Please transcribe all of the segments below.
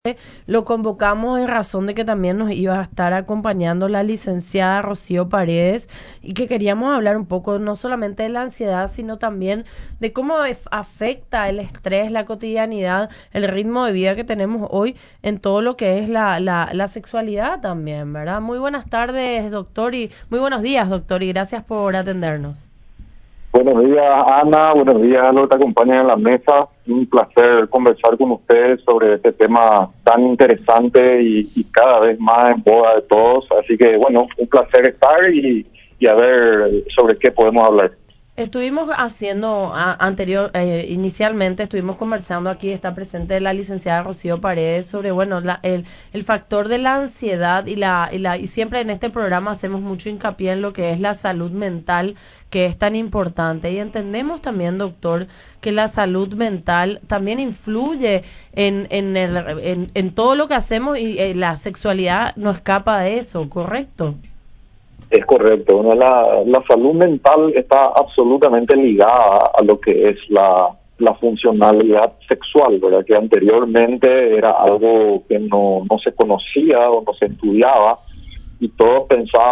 Lo convocamos en razón de que también nos iba a estar acompañando la licenciada Rocío Paredes y que queríamos hablar un poco no solamente de la ansiedad, sino también de cómo afecta el estrés, la cotidianidad, el ritmo de vida que tenemos hoy en todo lo que es la sexualidad también, ¿verdad? Muy buenas tardes, doctor, y muy buenos días, doctor, y gracias por atendernos. Buenos días, Ana. Buenos días a los que te acompañan en la mesa. Un placer conversar con ustedes sobre este tema tan interesante y cada vez más en boga de todos. Así que, bueno, un placer estar y a ver sobre qué podemos hablar. Estuvimos haciendo inicialmente estuvimos conversando aquí, está presente la licenciada Rocío Paredes sobre, bueno, el factor de la ansiedad y siempre en este programa hacemos mucho hincapié en lo que es la salud mental, que es tan importante. Y entendemos también, doctor, que la salud mental también influye en todo lo que hacemos y la sexualidad no escapa de eso, ¿correcto? Es correcto. Bueno, la salud mental está absolutamente ligada a lo que es la funcionalidad sexual, ¿verdad? Que anteriormente era algo que no se conocía o no se estudiaba y todos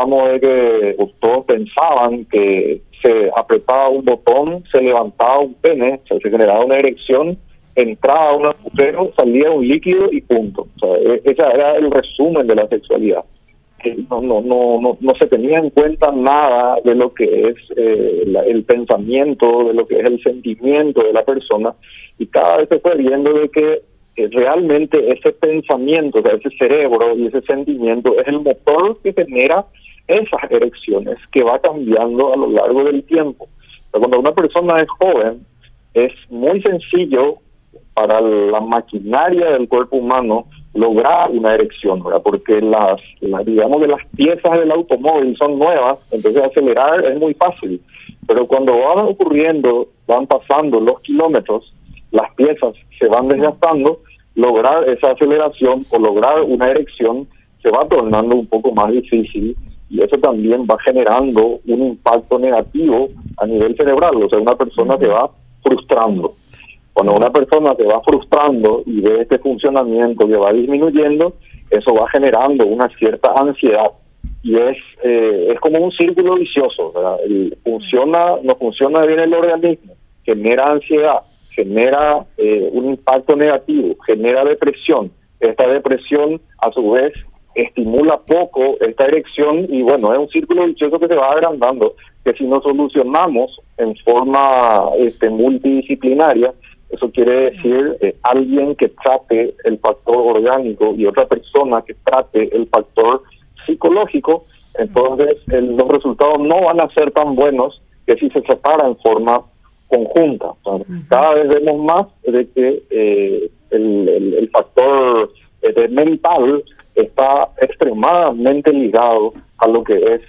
pensaban que se apretaba un botón, se levantaba un pene, se generaba una erección, entraba un agujero, salía un líquido y punto. O sea, ese era el resumen de la sexualidad. Que no se tenía en cuenta nada de lo que es el pensamiento, de lo que es el sentimiento de la persona, y cada vez se fue viendo de que realmente ese pensamiento, o sea, ese cerebro y ese sentimiento es el motor que genera esas erecciones, que va cambiando a lo largo del tiempo. Pero cuando una persona es joven, es muy sencillo para la maquinaria del cuerpo humano lograr una erección, ¿verdad? Porque digamos que las piezas del automóvil son nuevas, entonces acelerar es muy fácil, pero cuando van pasando los kilómetros, las piezas se van desgastando, lograr esa aceleración o lograr una erección se va tornando un poco más difícil, y eso también va generando un impacto negativo a nivel cerebral. O sea, una persona se va frustrando. Cuando una persona se va frustrando y ve este funcionamiento que va disminuyendo, eso va generando una cierta ansiedad, y es como un círculo vicioso, ¿verdad? No funciona bien el organismo, genera ansiedad, genera un impacto negativo, genera depresión. Esta depresión, a su vez, estimula poco esta erección, y bueno, es un círculo vicioso que se va agrandando, que si no solucionamos en forma multidisciplinaria, eso quiere decir alguien que trate el factor orgánico y otra persona que trate el factor psicológico, entonces los resultados no van a ser tan buenos que si se separa en forma conjunta. O sea, cada vez vemos más de que el factor mental está extremadamente ligado a lo que es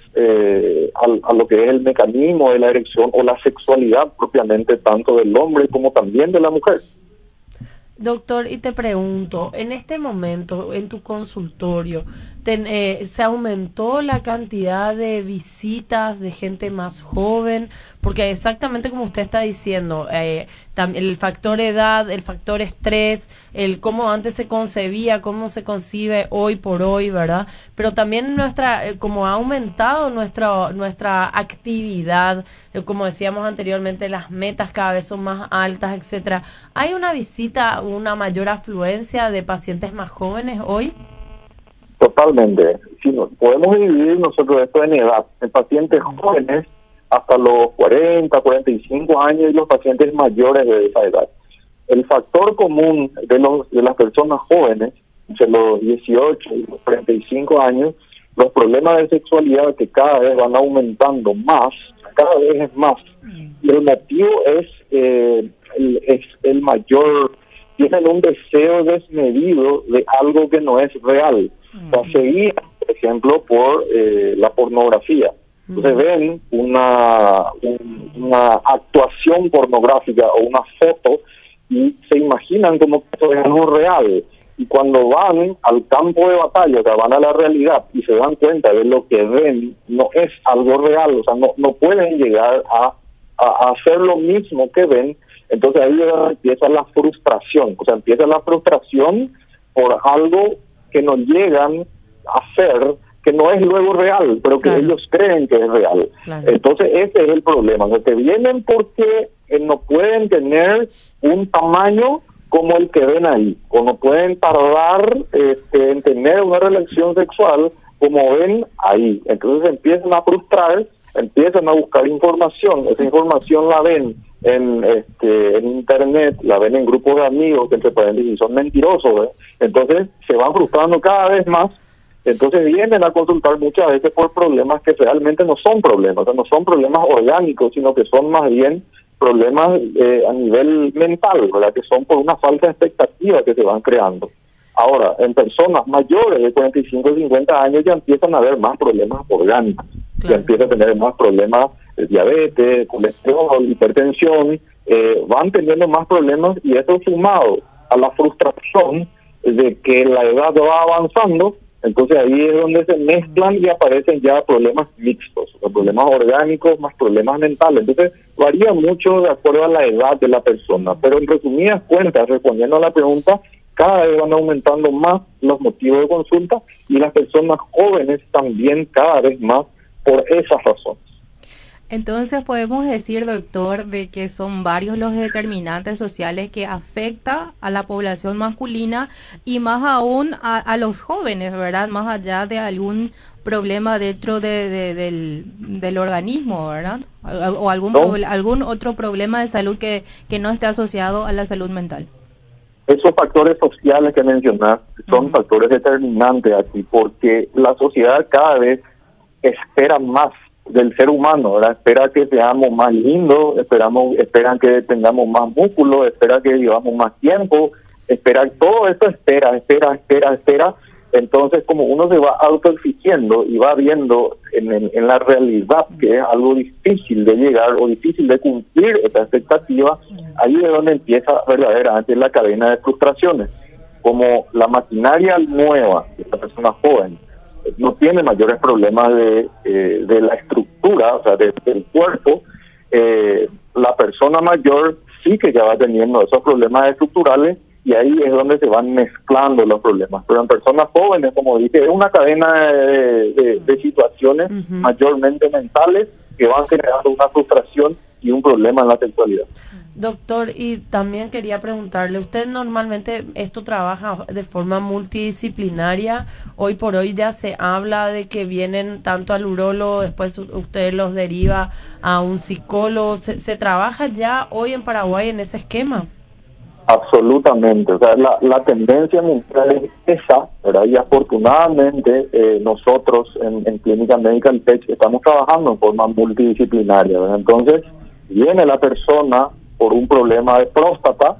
a lo que es el mecanismo de la erección o la sexualidad propiamente, tanto del hombre como también de la mujer. Doctor, y te pregunto, en este momento, en tu consultorio, ¿se aumentó la cantidad de visitas de gente más joven? Porque exactamente como usted está diciendo, el factor edad, el factor estrés, el cómo antes se concebía, cómo se concibe hoy por hoy, ¿verdad? Pero también como ha aumentado nuestra actividad, como decíamos anteriormente, las metas cada vez son más altas, etcétera. ¿Hay una mayor afluencia de pacientes más jóvenes hoy? Totalmente. Si podemos dividir nosotros esto en edad, en pacientes jóvenes hasta los 40, 45 años, y los pacientes mayores de esa edad. El factor común de las personas jóvenes, entre los 18 y los 45 años, los problemas de sexualidad que cada vez van aumentando más, cada vez es más. Y el motivo es el mayor, tienen un deseo desmedido de algo que no es real. O sea, seguían, por ejemplo, por la pornografía. Entonces ven una actuación pornográfica o una foto y se imaginan como que esto es algo real. Y cuando van al campo de batalla, o sea, van a la realidad y se dan cuenta de lo que ven, no es algo real. O sea, no pueden llegar a hacer lo mismo que ven. Entonces ahí empieza la frustración. O sea, empieza la frustración por algo que nos llegan a hacer, que no es luego real, pero que ellos creen que es real. Entonces ese es el problema, que te vienen porque no pueden tener un tamaño como el que ven ahí, o no pueden tardar en tener una relación sexual como ven ahí. Entonces empiezan a frustrar, empiezan a buscar información, esa información la ven en internet, la ven en grupos de amigos que se pueden decir son mentirosos, entonces se van frustrando cada vez más. Entonces vienen a consultar muchas veces por problemas que realmente no son problemas, o sea, no son problemas orgánicos, sino que son más bien problemas a nivel mental, ¿verdad? Que son por una falta de expectativa que se van creando. Ahora, en personas mayores de 45 y 50 años ya empiezan a haber más problemas orgánicos, ya empiezan a tener más problemas de diabetes, colesterol, hipertensión, van teniendo más problemas, y eso sumado a la frustración de que la edad va avanzando. Entonces ahí es donde se mezclan y aparecen ya problemas mixtos, problemas orgánicos más problemas mentales. Entonces varía mucho de acuerdo a la edad de la persona, pero en resumidas cuentas, respondiendo a la pregunta, cada vez van aumentando más los motivos de consulta, y las personas jóvenes también cada vez más por esas razones. Entonces podemos decir, doctor, de que son varios los determinantes sociales que afecta a la población masculina y más aún a los jóvenes, ¿verdad? Más allá de algún problema dentro del organismo, ¿verdad? O algún otro problema de salud que no esté asociado a la salud mental. Esos factores sociales que mencionas son factores determinantes aquí, porque la sociedad cada vez espera más del ser humano, ¿verdad? Espera que seamos más lindos, esperan que tengamos más músculos, esperan que vivamos más tiempo, todo esto espera. Entonces, como uno se va autoexigiendo y va viendo en la realidad que es algo difícil de llegar o difícil de cumplir esta expectativa, ahí es donde empieza verdaderamente la cadena de frustraciones. Como la maquinaria nueva de la persona joven no tiene mayores problemas de la estructura, o sea, del cuerpo, la persona mayor sí que ya va teniendo esos problemas estructurales, y ahí es donde se van mezclando los problemas. Pero en personas jóvenes, como dije, es una cadena de situaciones mayormente mentales que van generando una frustración y un problema en la sexualidad. Doctor, y también quería preguntarle, ¿usted normalmente esto trabaja de forma multidisciplinaria? Hoy por hoy ya se habla de que vienen tanto al urólogo, después usted los deriva a un psicólogo. ¿Se trabaja ya hoy en Paraguay en ese esquema? Absolutamente, o sea, la tendencia mundial es esa, ¿verdad? Y afortunadamente nosotros en Clínica Medical Tech estamos trabajando en forma multidisciplinaria, ¿verdad? Entonces viene la persona por un problema de próstata,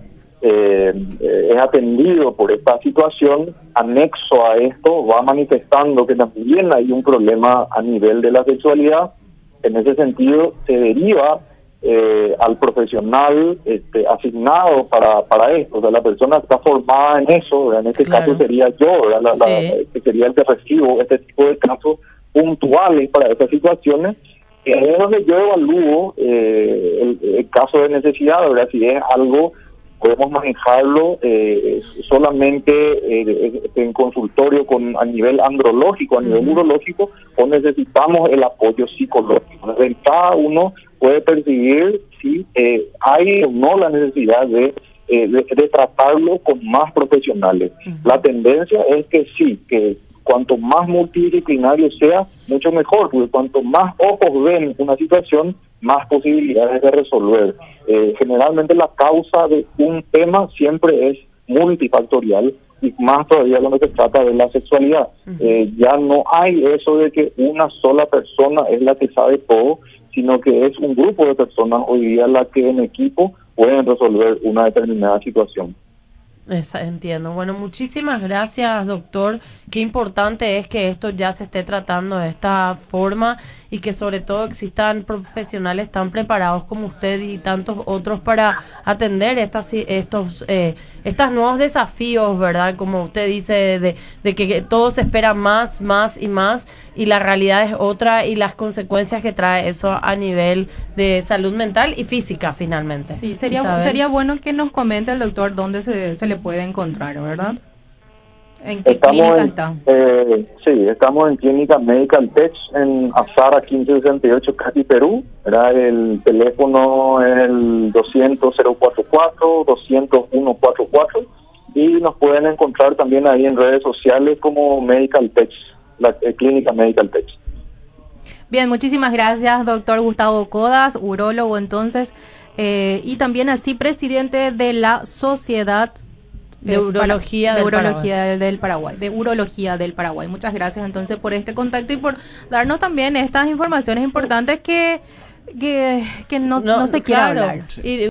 es atendido por esta situación, anexo a esto va manifestando que también hay un problema a nivel de la sexualidad. En ese sentido se deriva al profesional asignado para esto, o sea, la persona está formada en eso, ¿verdad? En este caso sería yo, ¿verdad? Que sería el que recibo este tipo de casos puntuales para estas situaciones. Es donde yo evalúo el caso de necesidad, ¿verdad? Si es algo, podemos manejarlo solamente en consultorio a nivel andrológico, a nivel urológico, o necesitamos el apoyo psicológico. Entonces, cada uno puede percibir si hay o no la necesidad de tratarlo con más profesionales. La tendencia es que sí, que cuanto más multidisciplinario sea, mucho mejor, porque cuanto más ojos ven una situación, más posibilidades de resolver. Generalmente la causa de un tema siempre es multifactorial, y más todavía cuando se trata de la sexualidad. Ya no hay eso de que una sola persona es la que sabe todo, sino que es un grupo de personas hoy día las que en equipo pueden resolver una determinada situación. Entiendo. Bueno, muchísimas gracias, doctor. Qué importante es que esto ya se esté tratando de esta forma y que sobre todo existan profesionales tan preparados como usted y tantos otros para atender estos nuevos desafíos, ¿verdad? Como usted dice, de que todo se espera más y más, y la realidad es otra, y las consecuencias que trae eso a nivel de salud mental y física, finalmente. Sí, sería bueno que nos comente el doctor dónde se le puede encontrar, ¿verdad? ¿En qué clínica está? Sí, estamos en Clínica Medical Tech en Azara 1568, Cati, Perú. El teléfono es el 200-044, 200-144 y nos pueden encontrar también ahí en redes sociales como Medical Tech, la Clínica Medical Tech. Bien, muchísimas gracias, doctor Gustavo Codas, urólogo entonces, y también así presidente de la Sociedad de Urología del Paraguay. De Urología del Paraguay. Muchas gracias entonces por este contacto y por darnos también estas informaciones importantes que no se quiere hablar.